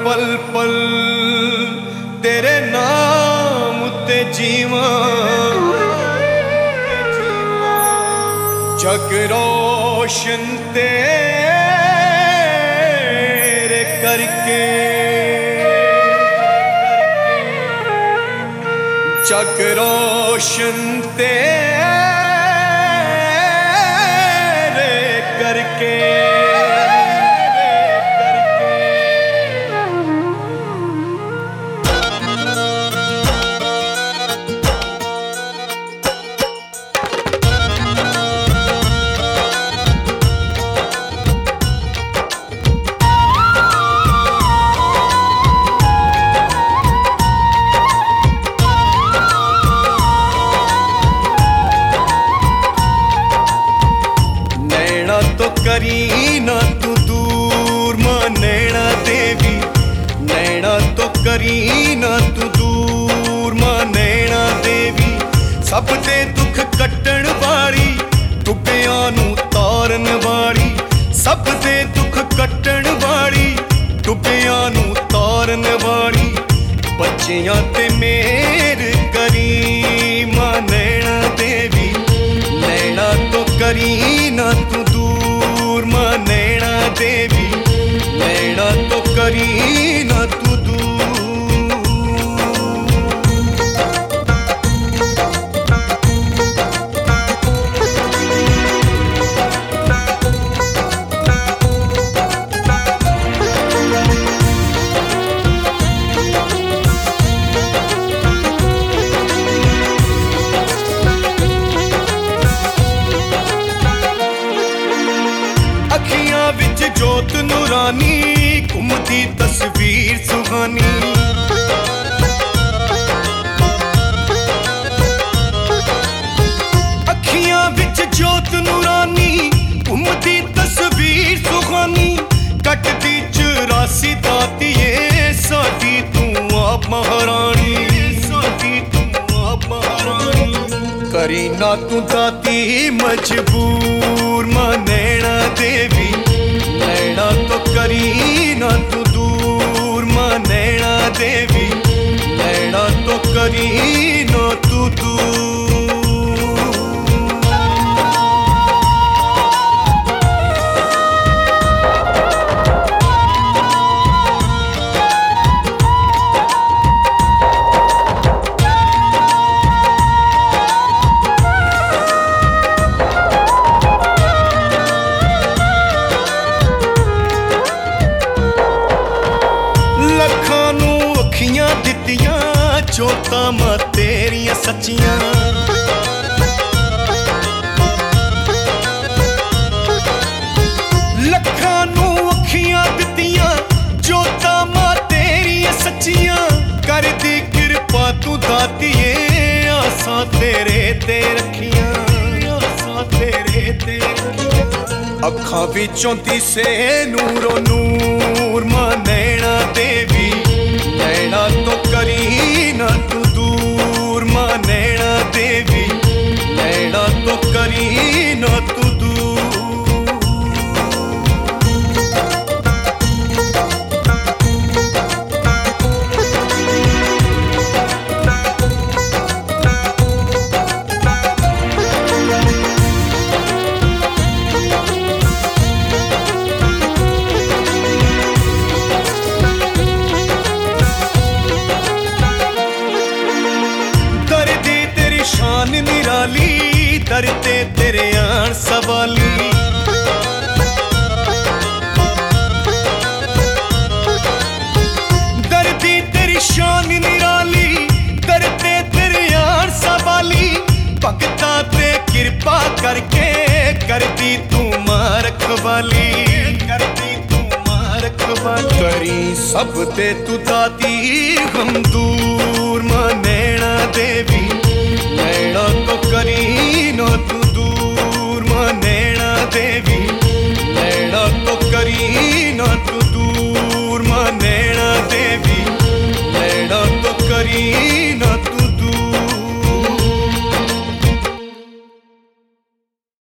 पल पल तेरे नाम ते जीवा, जग रोशन तेरे करके, जग रोशन तेरे करके। करी ना तू दूर मां नैना देवी, नैना तो करी ना तू दूर मां नैना देवी। सब दे दुख कट्टण वाली, डुबियां नू तारन वाली, सब दे दुख कट्टण वाली, डुबियां नू तारन वाली। बच्चियां ते मेर करी मां नैना देवी, नैना तो करी ना तू दूर मां नैना देवी, नैना तो करी ना तू अखियां विच जोत नूरानी, घुमदी तस्वीर सुहानी। अखियां विच जोत नूरानी, घुमदी तस्वीर सुहानी। कटदी 84 दातिये साडी तू आप महारानी, साडी तू आप महारानी। करी ना तू दाती मजबूर मां नैना देवी, नैना तो करी ना तू दूर मां नैना देवी, नैना तो करी ना तू दूर। लखां नू अखियां दित्तियां, जोतां मां तेरियां सच्चियां। लखां नू अखियां दित्तियां, जोतां मां तेरियां सच्चियां। करदी किरपा तू दातिये, आसां तेरे ते रखियां, आसां तेरे ते रखियां। अखां विचों दिसे नूरो नूर मां नैना देवी, नैना तो करी ना तू दूर मां नैना देवी, नैना तो करी ना तू दूर। शान निराली, दरते तेरे आन सवाली। दरदी तेरी शान निराली, दरते तेरे आन सवाली। भगतां ते कृपा करके करदी तू मां रखवाली, करदी तू मां रखवाली। करी सब ते तू दाती गम दूर मां नैना देवी,